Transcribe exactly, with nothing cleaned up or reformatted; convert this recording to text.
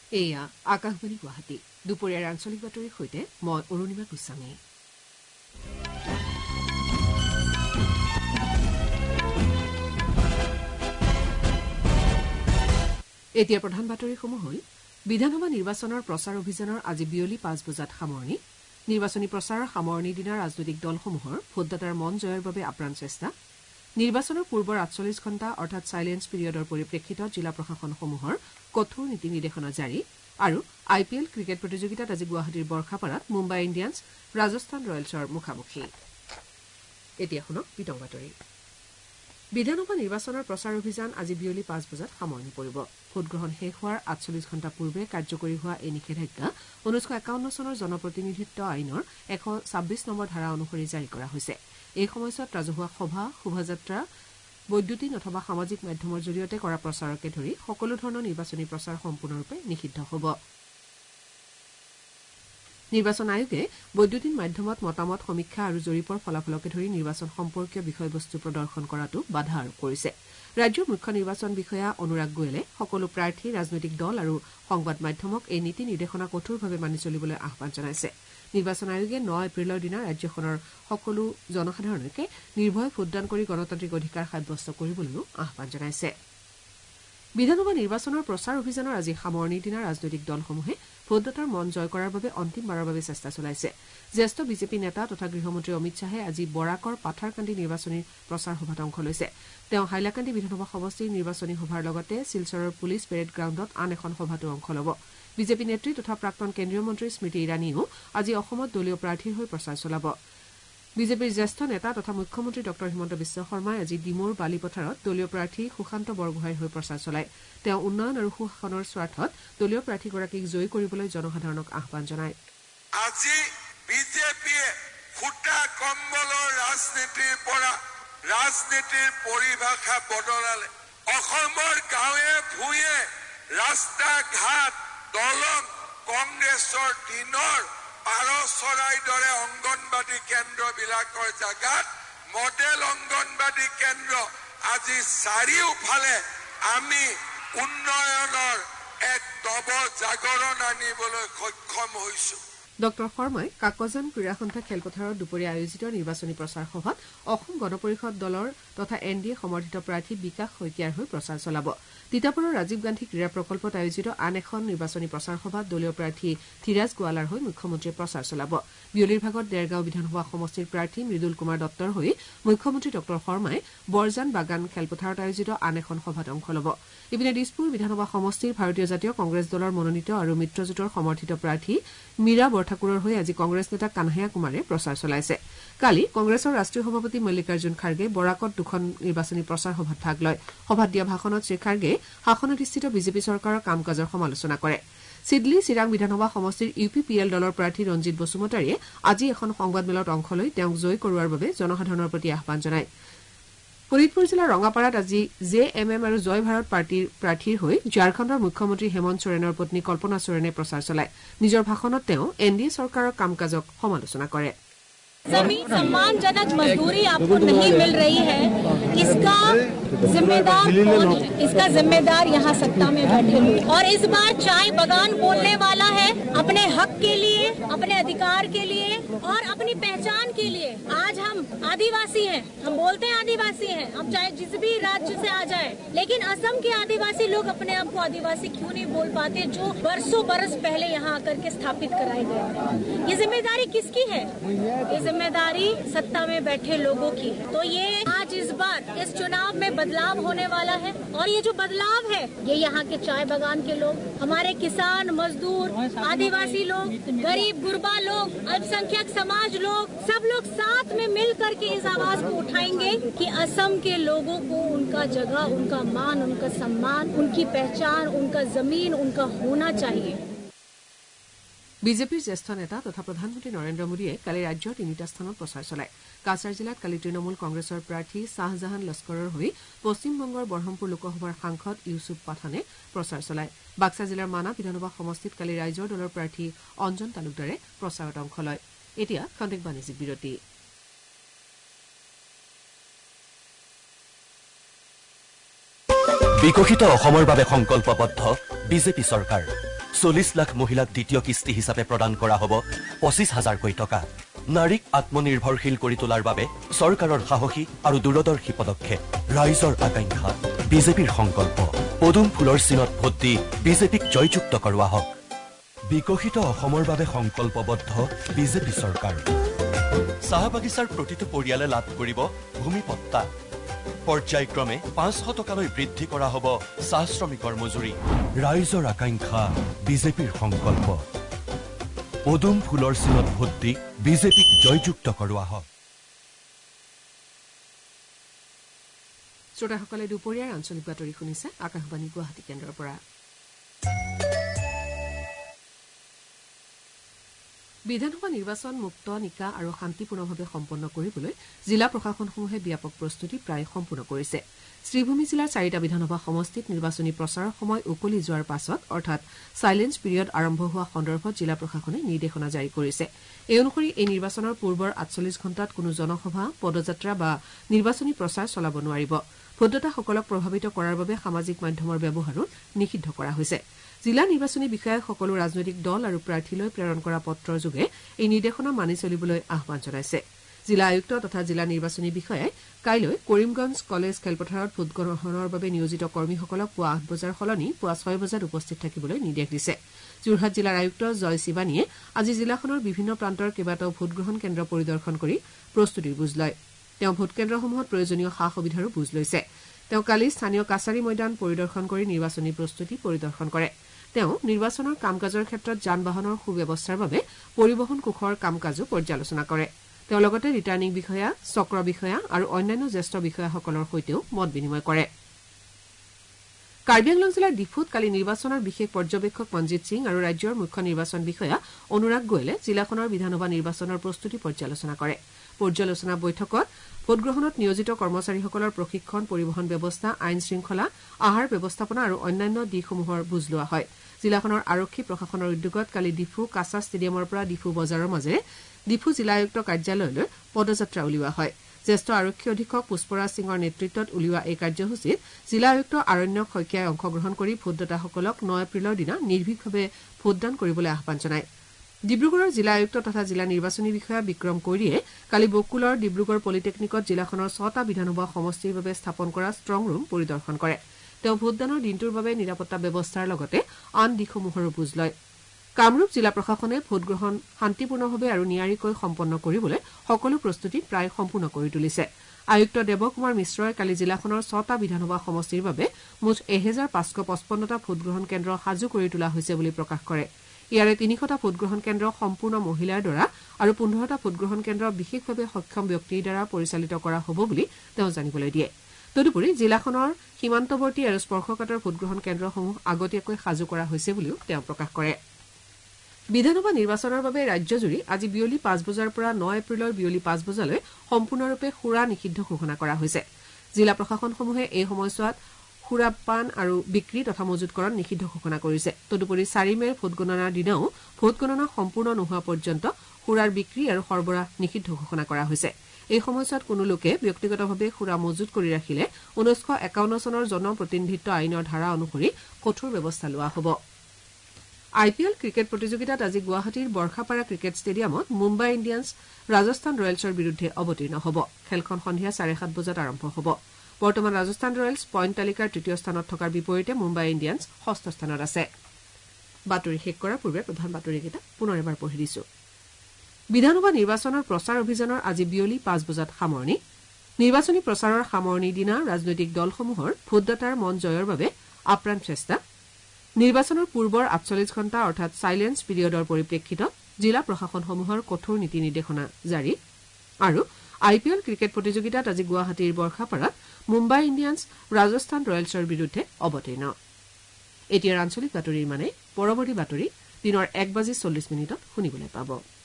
এয়া আকাশবাণী গুৱাহাটী দুপৰীয়াৰ আঞ্চলিক বাতৰিৰ সৈতে মই অৰুণিমা গোস্বামী। এতিয়া প্ৰধান বাতৰিসমূহ হ'ল বিধানসভা নিৰ্বাচনৰ প্ৰচাৰ অভিযানৰ আজি বিয়লি পাঁচ বজাত সামৰণি। নিৰ্বাচনী প্ৰচাৰৰ সামৰণি দিনা ৰাজনৈতিক দলসমূহৰ ভোটদাতাৰ মন জয়ৰ বাবে আপ্ৰাণ চেষ্টা। নিৰ্বাচনৰ পূৰ্বৰ আঠচল্লিছ ঘণ্টা অৰ্থাৎ চাইলেন্স পিৰিয়ডৰ পৰিপ্ৰেক্ষিতত জিলা প্ৰশাসনসমূহৰ কঠোৰ নীতি নিৰ্দেশনা জাৰি আৰু আই পি এল ক্ৰিকেট প্ৰতিযোগিতাত আজি গুৱাহাটীৰ বৰ্ষাপাৰাত মুম্বাই ইণ্ডিয়ান্ছ ৰাজস্থান ৰয়েলছৰ মুখামুখি। এতিয়া শুনক বিতং বাতৰি। বিধানসভা নিৰ্বাচনৰ প্ৰচাৰ অভিযান আজি বিয়লি পাঁচ বজাত সামৰণি পৰিব। ভোটগ্ৰহণ শেষ হোৱাৰ আঠচল্লিছ ঘণ্টা পূৰ্বে কাৰ্যকৰী হোৱা এই নিষেধাজ্ঞা ঊনৈছশ একাৱন্ন চনৰ জনপ্ৰতিনিধিত্ব আইনৰ এশ ছাব্বিছ নম্বৰ ধাৰা অনুসৰি জাৰি কৰা হৈছে। এই সময়ছোৱাত ৰাজহুৱা সভা, শোভাযাত্ৰা, বৈদ্যুতিন অথবা সামাজিক মাধ্যমৰ জৰিয়তে কৰা প্ৰচাৰকে ধৰি সকলো ধৰণৰ নিৰ্বাচনী প্ৰচাৰ সম্পূৰ্ণৰূপে নিষিদ্ধ হ'ব। নিৰ্বাচন আয়োগে বৈদ্যুতিন মাধ্যমত মতামত সমীক্ষা আৰু জৰীপৰ ফলাফলকে ধৰি নিৰ্বাচন সম্পৰ্কীয় বিষয়বস্তু প্ৰদৰ্শন কৰাটো বাধা আৰোপ কৰিছে। ৰাজ্যৰ মুখ্য নিৰ্বাচন বিষয়া অনুৰাগ গোৱেলে সকলো প্ৰাৰ্থী, ৰাজনৈতিক দল আৰু সংবাদ মাধ্যমক এই নীতি নিৰ্দেশনা কঠোৰভাৱে মানি চলিবলৈ আহ্বান জনাইছে। নিৰ্বাচন আয়োগে ন এপ্ৰিলৰ দিনা ৰাজ্যখনৰ সকলো জনসাধাৰণকে নিৰ্ভয়ে ভোটদান কৰি গণতান্ত্ৰিক অধিকাৰ সাব্যস্ত কৰিবলৈও আহ্বান জনাইছে। বিধানসভা নিৰ্বাচনৰ প্ৰচাৰ অভিযানৰ আজি সামৰণিৰ দিনা ৰাজনৈতিক দলসমূহে ভোটদাতাৰ মন জয় কৰাৰ বাবে অন্তিমবাৰৰ বাবে চেষ্টা চলাইছে। জ্যেষ্ঠ বিজেপি নেতা তথা গৃহমন্ত্ৰী অমিত শ্বাহে আজি বৰাকৰ পাথাৰকান্দি নিৰ্বাচনী প্ৰচাৰ সভাত অংশ লৈছে। তেওঁ হাইলাকান্দি বিধানসভা সমষ্টিৰ নিৰ্বাচনী সভাৰ লগতে শিলচৰৰ পুলিচ পেৰেড গ্ৰাউণ্ডত আন এখন সভাতো অংশ ল'ব। বিজেপি নেত্ৰী তথা প্ৰাক্তন কেন্দ্ৰীয় মন্ত্ৰী স্মৃতি ইৰাণীয়েও আজি অসমত দলীয় প্ৰাৰ্থীৰ হৈ প্ৰচাৰ চলাব। বিজেপিৰ জ্যেষ্ঠ নেতা তথা মুখ্যমন্ত্ৰী ডঃ হিমন্ত বিশ্ব শৰ্মাই আজি ডিমৌৰ বালিপথাৰত দলীয় প্ৰাৰ্থী সুশান্ত বৰগোহাঁইৰ হৈ প্ৰচাৰ চলায়। তেওঁ উন্নয়ন আৰু সুশাসনৰ স্বাৰ্থত দলীয় প্ৰাৰ্থীগৰাকীক জয়ী কৰিবলৈ জনসাধাৰণক আহ্বান জনায়। আজি বিজেপিয়ে ফুটা কম্বলৰ ৰাজনীতিৰ পৰা ৰাজনীতিৰ পৰিভাষা বদলালে। অসমৰ গাঁৱে ভূঞে ৰাস্তা ঘাট দলং কংগ্ৰেছৰ দিনৰ পাৰ চৰাইৰ দৰে অংগনবাদী কেন্দ্ৰবিলাকৰ জাগাত মডেল অংগনবাদী কেন্দ্ৰ আজি চাৰিওফালে আমি উন্নয়নৰ এক নৱ জাগৰণ আনিবলৈ সক্ষম হৈছো। ডঃ শৰ্মাই কাকজান ক্ৰীড়া সন্থা খেলপথাৰত দুপৰীয়া আয়োজিত নিৰ্বাচনী প্ৰচাৰ সভাত অসম গণ পৰিষদ দলৰ তথা এন ডি এ সমৰ্থিত প্ৰাৰ্থী বিকাশ শইকীয়াৰ হৈ প্ৰচাৰ চলাব। তিতাবৰৰ ৰাজীৱ গান্ধী ক্ৰীড়া প্ৰকল্পত আয়োজিত আন এখন নিৰ্বাচনী প্ৰচাৰ সভাত দলীয় প্ৰাৰ্থী ধীৰাজ গোৱালাৰ হৈ মুখ্যমন্ত্ৰীয়ে প্ৰচাৰ চলাব। বিয়লিৰ ভাগত ডেৰগাঁও বিধানসভা সমষ্টিৰ প্ৰাৰ্থী মৃদুল কুমাৰ দত্তৰ হৈ মুখ্যমন্ত্ৰী ডঃ শৰ্মাই বৰজান বাগান খেলপথাৰত আয়োজিত আন এখন সভাত অংশ ল'ব। ইপিনে দিছপুৰ বিধানসভা সমষ্টিৰ ভাৰতীয় জাতীয় কংগ্ৰেছ দলৰ মনোনীত আৰু মিত্ৰজোঁটৰ সমৰ্থিত প্ৰাৰ্থী মীৰা বৰঠাকুৰৰ হৈ আজি কংগ্ৰেছ নেতা কানহায়া কুমাৰে প্ৰচাৰ চলাইছে। কালি কংগ্ৰেছৰ ৰাষ্ট্ৰীয় সভাপতি মল্লিকাৰ্জুন খাৰ্গে বৰাকত দুখন নিৰ্বাচনী প্ৰচাৰ সভাত ভাগ লয়। সভাত দিয়া ভাষণত শ্ৰীখাৰ্গে শাসনাধিষ্ঠিত বিজেপি চৰকাৰৰ কাম কাজৰ সমালোচনা কৰে। চিডলি চিৰাং বিধানসভা সমষ্টিৰ ইউ পি পি এল দলৰ প্ৰাৰ্থী ৰঞ্জিত বসুমতাৰীয়ে আজি এখন সংবাদমেলত অংশ লৈ তেওঁক জয়ী কৰোৱাৰ বাবে জনসাধাৰণৰ প্ৰতি আহ্বান জনায়। ফৰিদপুৰ জিলাৰ ৰঙাপাৰাত আজি জে এম এম আৰু জয় ভাৰত পাৰ্টীৰ প্ৰাৰ্থীৰ হৈ ঝাৰখণ্ডৰ মুখ্যমন্ত্ৰী হেমন্ত সোৰেনৰ পত্নী কল্পনা সোৰেনে প্ৰচাৰ চলায়। নিজৰ ভাষণত তেওঁ এন ডি এ চৰকাৰৰ কাম কাজক সমালোচনা কৰে। जमीन सम्मानजनक मजदूरी आपको नहीं मिल रही है, इसका जिम्मेदार कौन है? इसका जिम्मेदार यहाँ सत्ता में बैठे हुए। और इस बार चाय बगान बोलने वाला है अपने हक के लिए, अपने अधिकार के लिए और अपनी पहचान के लिए। आज हम आदिवासी हैं, हम बोलते हैं आदिवासी हैं, हम चाहे जिस भी राज्य से आ जाए, लेकिन असम के आदिवासी लोग अपने आप को आदिवासी क्यों नहीं बोल पाते, जो बरसों बरस पहले यहाँ आकर के स्थापित कराए गए हैं। ये जिम्मेदारी किसकी है? ये जिम्मेदारी सत्ता में बैठे लोगों की है। तो ये आज इस बार इस चुनाव में बदलाव होने वाला है और ये जो बदलाव है ये यहाँ के चाय बागान के लोग, हमारे किसान, मजदूर, आदिवासी लोग, गरीब गुरबा लोग, अल्पसंख्यक समाज लोग, सब लोग साथ में मिल करके इस आवाज को उठाएंगे कि असम के लोगों को उनका जगह, उनका मान, उनका सम्मान, उनकी पहचान, उनका जमीन उनका होना चाहिए। বিজেপিৰ জ্যেষ্ঠ নেতা তথা প্ৰধানমন্ত্ৰী নৰেন্দ্ৰ মোদীয়ে কালি ৰাজ্যৰ তিনিটা স্থানত প্ৰচাৰ চলায়। কাছাৰ জিলাত কালি তৃণমূল কংগ্ৰেছৰ প্ৰাৰ্থী শ্বাহজাহান লস্কৰৰ হৈ পশ্চিমবংগৰ বৰহমপুৰ লোকসভাৰ সাংসদ ইউছুফ পাঠানে প্ৰচাৰ চলায়। বাক্সা জিলাৰ মানা বিধানসভা সমষ্টিত কালি ৰাইজৰ দলৰ প্ৰাৰ্থী অঞ্জন তালুকদাৰে প্ৰচাৰত অংশ লয়। এতিয়া খন্তেক বাণিজ্যিক বিৰতি। বিকশিত অসমৰ বাবে সংকল্পবদ্ধ বিজেপি চৰকাৰ। চল্লিশ লাখ মহিলাক দ্বিতীয় কিস্তি হিচাপে প্ৰদান কৰা হ'ব পঁচিছ হাজাৰকৈ টকা নাৰীক আত্মনিৰ্ভৰশীল কৰি তোলাৰ বাবে চৰকাৰৰ সাহসী আৰু দূৰদৰ্শী পদক্ষেপ ৰাইজৰ আকাংক্ষা বিজেপিৰ সংকল্প পদুম ফুলৰ চিনত ভোট দি বিজেপিক জয়যুক্ত কৰোৱা হওক বিকশিত অসমৰ বাবে সংকল্পবদ্ধ বিজেপি চৰকাৰ চাহ বাগিচাৰ প্ৰতিটো পৰিয়ালে লাভ কৰিব ভূমিপট্টা পৰ্যায়ক্ৰমে পাঁচশ টকালৈ বৃদ্ধি কৰা হ'ব চাহ শ্ৰমিকৰ মজুৰি ৰাইজৰ আকাংক্ষা বিজেপিৰ সংকল্প পদুম ফুলৰ চিনত ভোট দি বিজেপিক জয়যুক্ত কৰোৱা হওক শ্ৰোতাসকলে দুপৰীয়াৰ আঞ্চলিক বাতৰি শুনিছে আকাশবাণী গুৱাহাটী কেন্দ্ৰৰ পৰা বিধানসভা নিৰ্বাচন মুক্ত নিকা আৰু শান্তিপূৰ্ণভাৱে সম্পন্ন কৰিবলৈ জিলা প্ৰশাসনসমূহে ব্যাপক প্ৰস্তুতি প্ৰায় সম্পূৰ্ণ কৰিছে শ্ৰীভূমি জিলাৰ চাৰিটা বিধানসভা সমষ্টিত নিৰ্বাচনী প্ৰচাৰৰ সময় উকলি যোৱাৰ পাছত অৰ্থাৎ চাইলেন্স পিৰিয়ড আৰম্ভ হোৱা সন্দৰ্ভত জিলা প্ৰশাসনে নিৰ্দেশনা জাৰি কৰিছে এই অনুসৰি এই নিৰ্বাচনৰ পূৰ্বৰ আঠচল্লিছ ঘণ্টাত কোনো জনসভা পদযাত্ৰা বা নিৰ্বাচনী প্ৰচাৰ চলাব নোৱাৰিব ভোটদাতাসকলক প্ৰভাৱিত কৰাৰ বাবে সামাজিক মাধ্যমৰ ব্যৱহাৰো নিষিদ্ধ কৰা হৈছে জিলা নিৰ্বাচনী বিষয়াই সকলো ৰাজনৈতিক দল আৰু প্ৰাৰ্থীলৈ প্ৰেৰণ কৰা পত্ৰৰ যোগে এই নিৰ্দেশনা মানি চলিবলৈ আহ্বান জনাইছে জিলা আয়ুক্ত তথা জিলা নিৰ্বাচনী বিষয়াই কাইলৈ কৰিমগঞ্জ কলেজ খেলপথাৰত ভোটগ্ৰহণৰ বাবে নিয়োজিত কৰ্মীসকলক পুৱা আঠ বজাৰ সলনি পুৱা ছয় বজাত উপস্থিত থাকিবলৈ নিৰ্দেশ দিছে যোৰহাট জিলাৰ আয়ুক্ত জয় শিৱানীয়ে আজি জিলাখনৰ বিভিন্ন প্ৰান্তৰ কেইবাটাও ভোটগ্ৰহণ কেন্দ্ৰ পৰিদৰ্শন কৰি প্ৰস্তুতিৰ বুজ লয় তেওঁ ভোটকেন্দ্ৰসমূহত প্ৰয়োজনীয় সা সুবিধাৰো বুজ লৈছে তেওঁ কালি স্থানীয় কাছাৰী ময়দান পৰিদৰ্শন কৰি নিৰ্বাচনী প্ৰস্তুতি পৰিদৰ্শন কৰে তেওঁ নিৰ্বাচনৰ কাম কাজৰ ক্ষেত্ৰত যান বাহনৰ সুব্যৱস্থাৰ বাবে পৰিবহণ কোষৰ কাম কাজো পৰ্যালোচনা কৰে তেওঁ লগতে ৰিটাৰ্ণিং বিষয়া চক্ৰ বিষয়া আৰু অন্যান্য জ্যেষ্ঠ বিষয়াসকলৰ সৈতেও মত বিনিময় কৰে কাৰ্বি আংলং জিলাৰ ডিফুত কালি নিৰ্বাচনৰ বিশেষ পৰ্যবেক্ষক মনজিৎ সিং আৰু ৰাজ্যৰ মুখ্য নিৰ্বাচন বিষয়া অনুৰাগ গোৱেলে জিলাখনৰ বিধানসভা নিৰ্বাচনৰ প্ৰস্তুতি পৰ্যালোচনা কৰে পৰ্যালোচনা বৈঠকত ভোটগ্ৰহণত নিয়োজিত কৰ্মচাৰীসকলৰ প্ৰশিক্ষণ পৰিবহণ ব্যৱস্থা আইন শৃংখলা আহাৰ ব্যৱস্থাপনা আৰু অন্যান্য দিশসমূহৰ বুজ লোৱা হয় জিলাখনৰ আৰক্ষী প্ৰশাসনৰ উদ্যোগত কালি ডিফু কাছা ষ্টেডিয়ামৰ পৰা ডিফু বজাৰৰ মাজেৰে ডিফু জিলা আয়ুক্ত কাৰ্যালয়লৈ পদযাত্ৰা উলিওৱা হয় জ্যেষ্ঠ আৰক্ষী অধীক্ষক পুষ্পৰাজ সিঙৰ নেতৃত্বত উলিওৱা এই কাৰ্যসূচীত জিলা আয়ুক্ত আৰণ্যক শইকীয়াই অংশগ্ৰহণ কৰি ভোটদাতাসকলক ন এপ্ৰিলৰ দিনা নিৰ্ভীকভাৱে ভোটদান কৰিবলৈ আহ্বান জনায় ডিব্ৰুগড়ৰ জিলা আয়ুক্ত তথা জিলা নিৰ্বাচনী বিষয়া বিক্ৰম কৈৰীয়ে কালি বকুলৰ ডিব্ৰুগড় পলিটেকনিকত জিলাখনৰ ছটা বিধানসভা সমষ্টিৰ বাবে স্থাপন কৰা ষ্ট্ৰং ৰুম পৰিদৰ্শন কৰে তেওঁ ভোটদানৰ দিনটোৰ বাবে নিৰাপত্তা ব্যৱস্থাৰ লগতে আন দিশসমূহৰো বুজ লয় কামৰূপ জিলা প্ৰশাসনে ভোটগ্ৰহণ শান্তিপূৰ্ণভাৱে আৰু নিয়াৰিকৈ সম্পন্ন কৰিবলৈ সকলো প্ৰস্তুতি প্ৰায় সম্পূৰ্ণ কৰি তুলিছে আয়ুক্ত দেৱকুমাৰ মিশ্ৰই কালি জিলাখনৰ ছটা বিধানসভা সমষ্টিৰ বাবে মুঠ এহেজাৰ পাঁচশ পঁচপন্নটা ভোটগ্ৰহণ কেন্দ্ৰ সাজু কৰি তোলা হৈছে বুলি প্ৰকাশ কৰে ইয়াৰে তিনিশটা ভোটগ্ৰহণ কেন্দ্ৰ সম্পূৰ্ণ মহিলাৰ দ্বাৰা আৰু পোন্ধৰটা ভোটগ্ৰহণ কেন্দ্ৰ বিশেষভাৱে সক্ষম ব্যক্তিৰ দ্বাৰা পৰিচালিত কৰা হ'ব বুলি তেওঁ জানিবলৈ দিয়ে তদুপৰি জিলাখনৰ সীমান্তৱৰ্তী আৰু স্পৰ্শকাতৰ ভোটগ্ৰহণ কেন্দ্ৰসমূহ আগতীয়াকৈ সাজু কৰা হৈছে বুলিও তেওঁ প্ৰকাশ কৰে বিধানসভা নিৰ্বাচনৰ বাবে ৰাজ্যজুৰি আজি বিয়লি পাঁচ বজাৰ পৰা ন এপ্ৰিলৰ বিয়লি পাঁচ বজালৈ সম্পূৰ্ণৰূপে সুৰা নিষিদ্ধ ঘোষণা কৰা হৈছে জিলা প্ৰশাসনসমূহে এই সময়ছোৱাত সুৰা পান আৰু বিক্ৰী তথা মজুতকৰণ নিষিদ্ধ ঘোষণা কৰিছে তদুপৰি চাৰি মেৰ ভোটগণনাৰ দিনাও ভোটগণনা সম্পূৰ্ণ নোহোৱা পৰ্যন্ত সুৰাৰ বিক্ৰী আৰু সৰবৰাহ নিষিদ্ধ ঘোষণা কৰা হৈছে এই সময়ছোৱাত কোনো লোকে ব্যক্তিগতভাৱে সুৰা মজুত কৰি ৰাখিলে ঊনৈশ একাৱন্ন চনৰ জনপ্ৰতিনিধিত্ব আইনৰ ধাৰা অনুসৰি কঠোৰ ব্যৱস্থা লোৱা হ'ব আই পি এল ক্ৰিকেট প্ৰতিযোগিতাত আজি গুৱাহাটীৰ বৰ্ষাপাৰা ক্ৰিকেট ষ্টেডিয়ামত মুম্বাই ইণ্ডিয়ান্স ৰাজস্থান ৰয়েলছৰ বিৰুদ্ধে অৱতীৰ্ণ হ'ব খেলখন সন্ধিয়া চাৰে সাত বজাত আৰম্ভ হ'ব বৰ্তমান ৰাজস্থান ৰয়েলছ পইণ্ট তালিকাৰ তৃতীয় স্থানত থকাৰ বিপৰীতে মুম্বাই ইণ্ডিয়ান্স ষষ্ঠ স্থানত আছে বাতৰি শেষ কৰাৰ পূৰ্বে প্ৰধান বাতৰিকেইটা পুনৰ এবাৰ পঢ়ি দিছো বিধানসভা নিৰ্বাচনৰ প্ৰচাৰ অভিযানৰ আজি বিয়লি পাঁচ বজাত সামৰণি নিৰ্বাচনী প্ৰচাৰৰ সামৰণিৰ দিনা ৰাজনৈতিক দলসমূহৰ ভোটদাতাৰ মন জয়ৰ বাবে আপ্ৰাণ চেষ্টা নিৰ্বাচনৰ পূৰ্বৰ আঠচল্লিছ ঘণ্টা অৰ্থাৎ চাইলেন্স পিৰিয়ডৰ পৰিপ্ৰেক্ষিতত জিলা প্ৰশাসনসমূহৰ কঠোৰ নীতি নিৰ্দেশনা জাৰি আৰু আই পি এল ক্ৰিকেট প্ৰতিযোগিতাত আজি গুৱাহাটীৰ বৰ্ষাপাৰাত মুম্বাই ইণ্ডিয়ান্স ৰাজস্থান ৰয়েলছৰ বিৰুদ্ধে অৱতীৰ্ণ এতিয়াৰ আঞ্চলিক বাতৰিৰ মানে পৰৱৰ্তী বাতৰি দিনৰ এক বাজি চল্লিছ মিনিটত শুনিবলৈ পাব